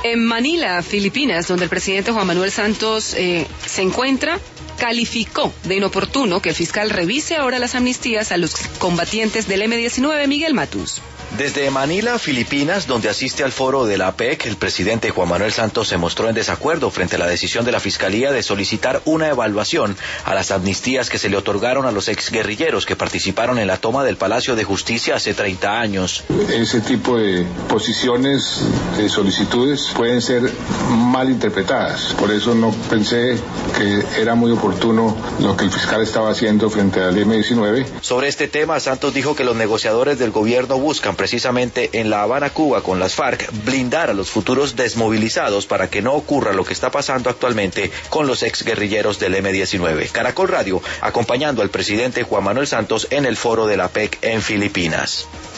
En Manila, Filipinas, donde el presidente Juan Manuel Santos se encuentra, calificó de inoportuno que el fiscal revise ahora las amnistías a los combatientes del M-19, Miguel Matus. Desde Manila, Filipinas, donde asiste al foro de la APEC, el presidente Juan Manuel Santos se mostró en desacuerdo frente a la decisión de la Fiscalía de solicitar una evaluación a las amnistías que se le otorgaron a los exguerrilleros que participaron en la toma del Palacio de Justicia hace 30 años. Ese tipo de posiciones, de solicitudes, pueden ser mal interpretadas. Por eso no pensé que era muy oportuno lo que el fiscal estaba haciendo frente al M-19. Sobre este tema, Santos dijo que los negociadores del gobierno buscan precisamente en La Habana, Cuba, con las FARC, blindar a los futuros desmovilizados para que no ocurra lo que está pasando actualmente con los exguerrilleros del M-19. Caracol Radio, acompañando al presidente Juan Manuel Santos en el foro de la APEC en Filipinas.